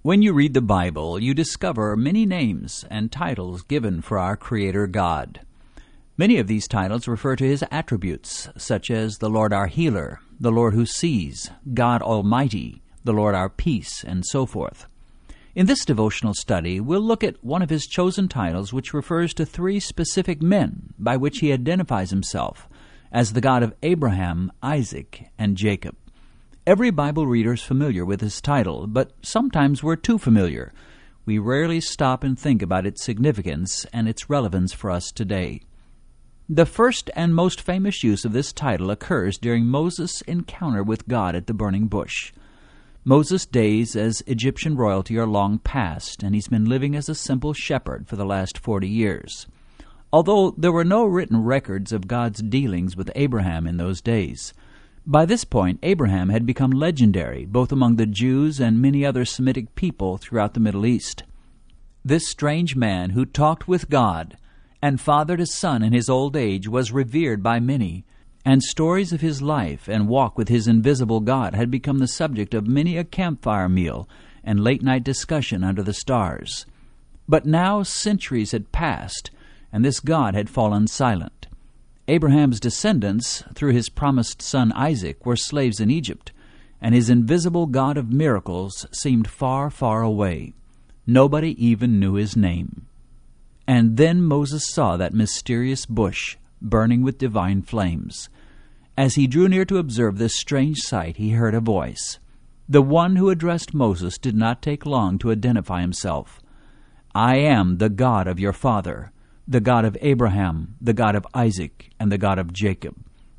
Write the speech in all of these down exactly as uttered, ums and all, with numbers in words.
When you read the Bible, you discover many names and titles given for our Creator God. Many of these titles refer to His attributes, such as the Lord our Healer, the Lord who sees, God Almighty, the Lord our Peace, and so forth. In this devotional study, we'll look at one of His chosen titles, which refers to three specific men by which He identifies Himself as the God of Abraham, Isaac, and Jacob. Every Bible reader is familiar with this title, but sometimes we're too familiar. We rarely stop and think about its significance and its relevance for us today. The first and most famous use of this title occurs during Moses' encounter with God at the burning bush. Moses' days as Egyptian royalty are long past, and he's been living as a simple shepherd for the last forty years. Although there were no written records of God's dealings with Abraham in those days, by this point, Abraham had become legendary, both among the Jews and many other Semitic people throughout the Middle East. This strange man who talked with God and fathered a son in his old age was revered by many, and stories of his life and walk with his invisible God had become the subject of many a campfire meal and late-night discussion under the stars. But now centuries had passed, and this God had fallen silent. Abraham's descendants, through his promised son Isaac, were slaves in Egypt, and his invisible God of miracles seemed far, far away. Nobody even knew his name. And then Moses saw that mysterious bush burning with divine flames. As he drew near to observe this strange sight, he heard a voice. The one who addressed Moses did not take long to identify himself. "I am the God of your father, the God of Abraham, the God of Isaac, and the God of Jacob."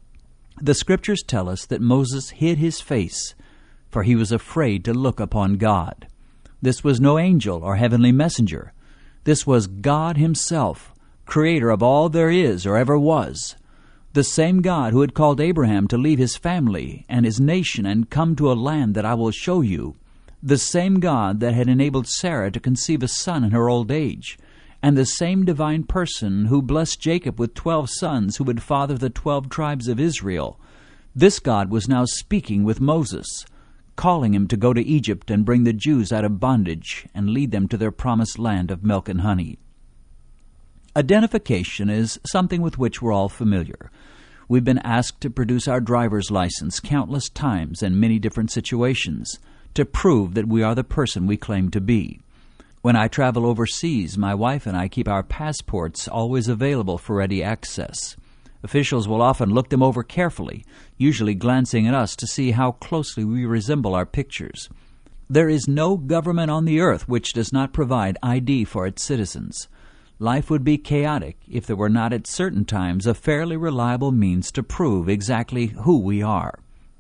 The Scriptures tell us that Moses hid his face, for he was afraid to look upon God. This was no angel or heavenly messenger. This was God Himself, Creator of all there is or ever was. The same God who had called Abraham to leave his family and his nation and come to a land that I will show you. The same God that had enabled Sarah to conceive a son in her old age. And the same divine person who blessed Jacob with twelve sons who would father the twelve tribes of Israel. This God was now speaking with Moses, calling him to go to Egypt and bring the Jews out of bondage and lead them to their promised land of milk and honey. Identification is something with which we're all familiar. We've been asked to produce our driver's license countless times in many different situations to prove that we are the person we claim to be. When I travel overseas, my wife and I keep our passports always available for ready access. Officials will often look them over carefully, usually glancing at us to see how closely we resemble our pictures. There is no government on the earth which does not provide I D for its citizens. Life would be chaotic if there were not at certain times a fairly reliable means to prove exactly who we are.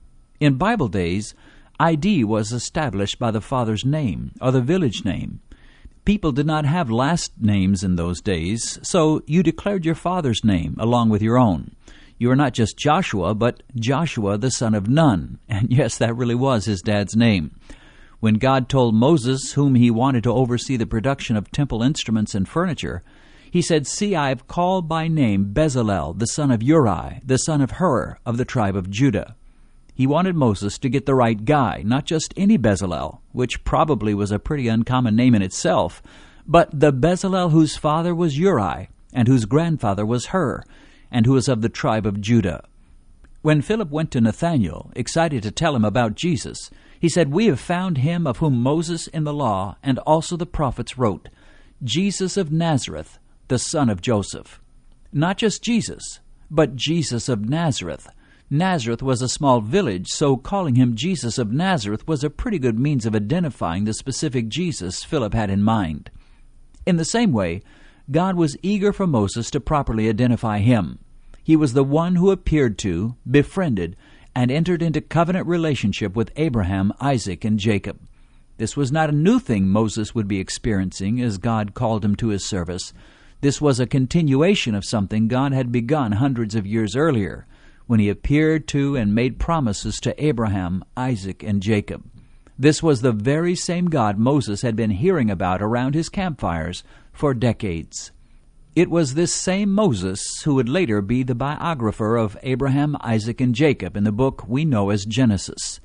In Bible days, I D was established by the father's name or the village name. People did not have last names in those days, so you declared your father's name along with your own. You were not just Joshua, but Joshua the son of Nun. And yes, that really was his dad's name. When God told Moses whom he wanted to oversee the production of temple instruments and furniture, he said, "See, I have called by name Bezalel, the son of Uri, the son of Hur, of the tribe of Judah." He wanted Moses to get the right guy, not just any Bezalel, which probably was a pretty uncommon name in itself, but the Bezalel whose father was Uri, and whose grandfather was Hur, and who was of the tribe of Judah. When Philip went to Nathanael, excited to tell him about Jesus, he said, "We have found him of whom Moses in the law and also the prophets wrote, Jesus of Nazareth, the son of Joseph." Not just Jesus, but Jesus of Nazareth. Nazareth was a small village, so calling him Jesus of Nazareth was a pretty good means of identifying the specific Jesus Philip had in mind. In the same way, God was eager for Moses to properly identify him. He was the one who appeared to, befriended, and entered into covenant relationship with Abraham, Isaac, and Jacob. This was not a new thing Moses would be experiencing as God called him to his service. This was a continuation of something God had begun hundreds of years earlier, when he appeared to and made promises to Abraham, Isaac, and Jacob. This was the very same God Moses had been hearing about around his campfires for decades. It was this same Moses who would later be the biographer of Abraham, Isaac, and Jacob in the book we know as Genesis.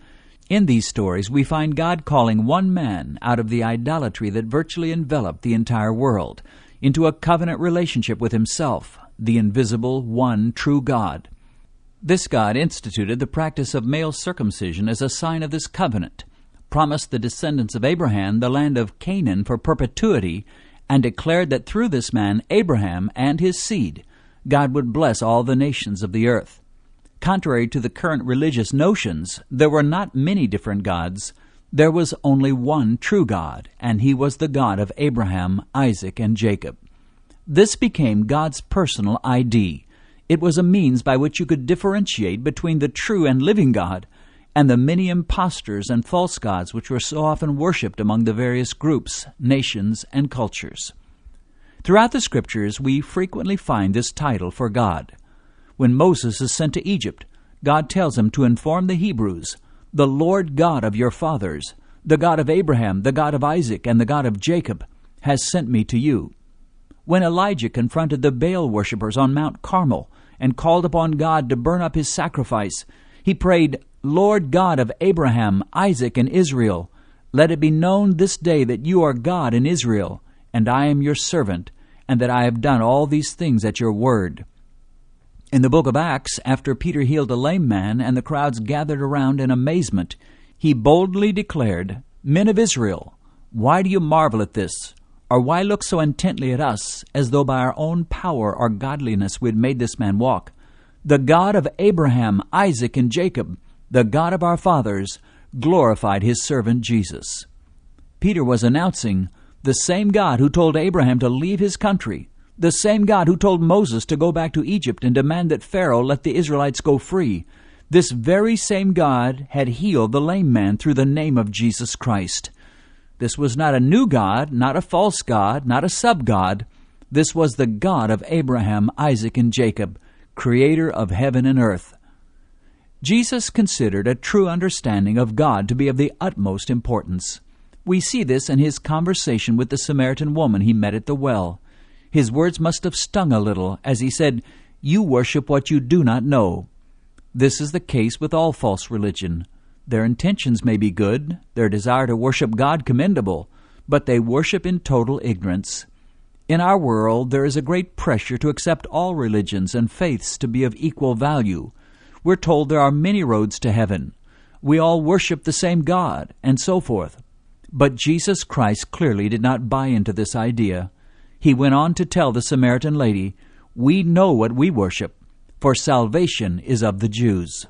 In these stories, we find God calling one man out of the idolatry that virtually enveloped the entire world into a covenant relationship with himself, the invisible, one true God. This God instituted the practice of male circumcision as a sign of this covenant, promised the descendants of Abraham the land of Canaan for perpetuity, and declared that through this man, Abraham, and his seed, God would bless all the nations of the earth. Contrary to the current religious notions, there were not many different gods. There was only one true God, and he was the God of Abraham, Isaac, and Jacob. This became God's personal I D. It was a means by which you could differentiate between the true and living God and the many impostors and false gods which were so often worshipped among the various groups, nations, and cultures. Throughout the Scriptures, we frequently find this title for God. When Moses is sent to Egypt, God tells him to inform the Hebrews, "The Lord God of your fathers, the God of Abraham, the God of Isaac, and the God of Jacob, has sent me to you." When Elijah confronted the Baal worshippers on Mount Carmel and called upon God to burn up his sacrifice, he prayed, "Lord God of Abraham, Isaac, and Israel, let it be known this day that you are God in Israel, and I am your servant, and that I have done all these things at your word." In the book of Acts, after Peter healed a lame man and the crowds gathered around in amazement, he boldly declared, "Men of Israel, why do you marvel at this? Or why look so intently at us, as though by our own power or godliness we had made this man walk? The God of Abraham, Isaac, and Jacob, the God of our fathers, glorified his servant Jesus." Peter was announcing, the same God who told Abraham to leave his country, the same God who told Moses to go back to Egypt and demand that Pharaoh let the Israelites go free, this very same God had healed the lame man through the name of Jesus Christ. This was not a new God, not a false God, not a sub-God. This was the God of Abraham, Isaac, and Jacob, creator of heaven and earth. Jesus considered a true understanding of God to be of the utmost importance. We see this in his conversation with the Samaritan woman he met at the well. His words must have stung a little as he said, "You worship what you do not know." This is the case with all false religion. Their intentions may be good, their desire to worship God commendable, but they worship in total ignorance. In our world, there is a great pressure to accept all religions and faiths to be of equal value. We're told there are many roads to heaven. We all worship the same God, and so forth. But Jesus Christ clearly did not buy into this idea. He went on to tell the Samaritan lady, "We know what we worship, for salvation is of the Jews."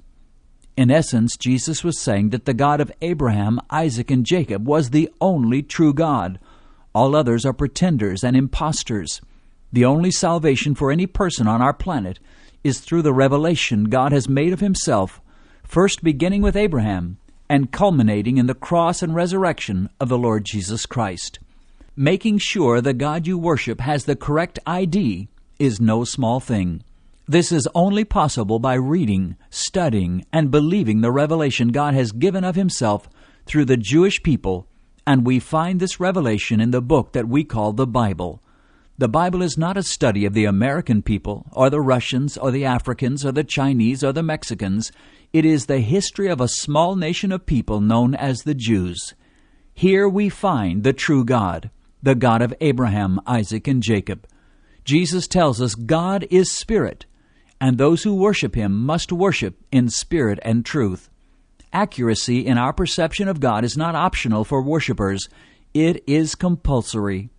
In essence, Jesus was saying that the God of Abraham, Isaac, and Jacob was the only true God. All others are pretenders and impostors. The only salvation for any person on our planet is through the revelation God has made of himself, first beginning with Abraham and culminating in the cross and resurrection of the Lord Jesus Christ. Making sure the God you worship has the correct I D is no small thing. This is only possible by reading, studying, and believing the revelation God has given of himself through the Jewish people, and we find this revelation in the book that we call the Bible. The Bible is not a study of the American people, or the Russians, or the Africans, or the Chinese, or the Mexicans. It is the history of a small nation of people known as the Jews. Here we find the true God, the God of Abraham, Isaac, and Jacob. Jesus tells us God is spirit, and those who worship him must worship in spirit and truth. Accuracy in our perception of God is not optional for worshipers. It is compulsory.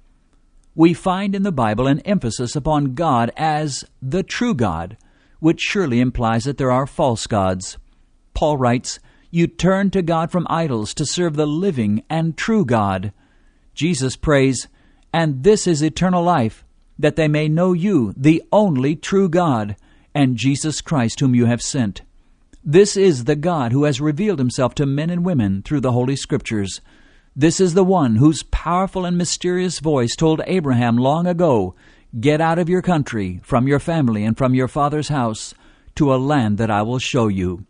We find in the Bible an emphasis upon God as the true God, which surely implies that there are false gods. Paul writes, "You turn to God from idols to serve the living and true God." Jesus prays, "And this is eternal life, that they may know you, the only true God, and Jesus Christ whom you have sent." This is the God who has revealed himself to men and women through the Holy Scriptures. This is the one whose powerful and mysterious voice told Abraham long ago, "Get out of your country, from your family, and from your father's house, to a land that I will show you."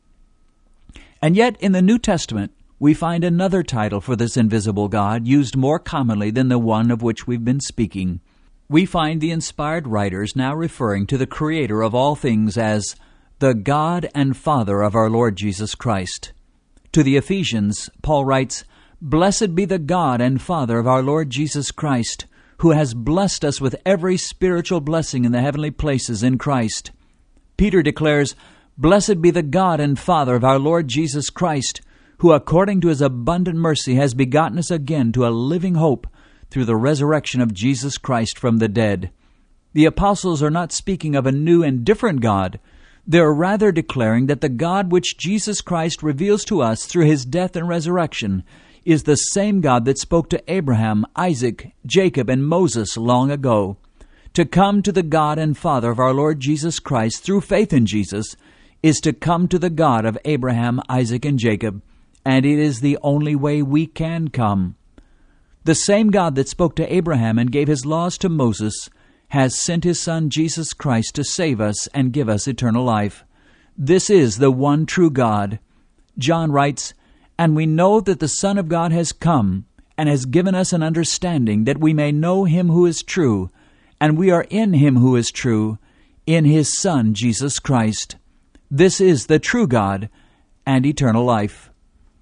And yet in the New Testament, we find another title for this invisible God used more commonly than the one of which we've been speaking. We find the inspired writers now referring to the Creator of all things as the God and Father of our Lord Jesus Christ. To the Ephesians, Paul writes, "Blessed be the God and Father of our Lord Jesus Christ, who has blessed us with every spiritual blessing in the heavenly places in Christ." Peter declares, "Blessed be the God and Father of our Lord Jesus Christ, who according to his abundant mercy has begotten us again to a living hope through the resurrection of Jesus Christ from the dead." The apostles are not speaking of a new and different God. They are rather declaring that the God which Jesus Christ reveals to us through his death and resurrection is the same God that spoke to Abraham, Isaac, Jacob, and Moses long ago. To come to the God and Father of our Lord Jesus Christ through faith in Jesus is to come to the God of Abraham, Isaac, and Jacob, and it is the only way we can come. The same God that spoke to Abraham and gave his laws to Moses has sent his Son Jesus Christ to save us and give us eternal life. This is the one true God. John writes, "And we know that the Son of God has come, and has given us an understanding that we may know him who is true, and we are in him who is true, in his Son Jesus Christ. This is the true God and eternal life."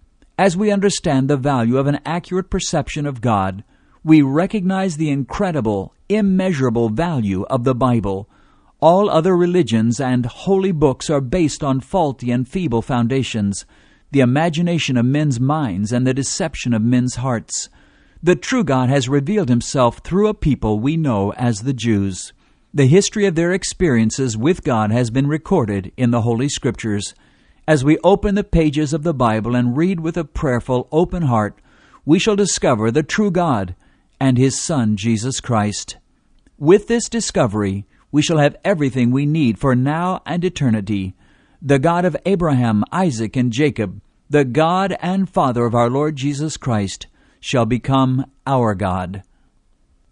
As we understand the value of an accurate perception of God, we recognize the incredible, immeasurable value of the Bible. All other religions and holy books are based on faulty and feeble foundations, the imagination of men's minds and the deception of men's hearts. The true God has revealed himself through a people we know as the Jews. The history of their experiences with God has been recorded in the Holy Scriptures. As we open the pages of the Bible and read with a prayerful, open heart, we shall discover the true God and his Son, Jesus Christ. With this discovery, we shall have everything we need for now and eternity. The God of Abraham, Isaac, and Jacob, the God and Father of our Lord Jesus Christ, shall become our God.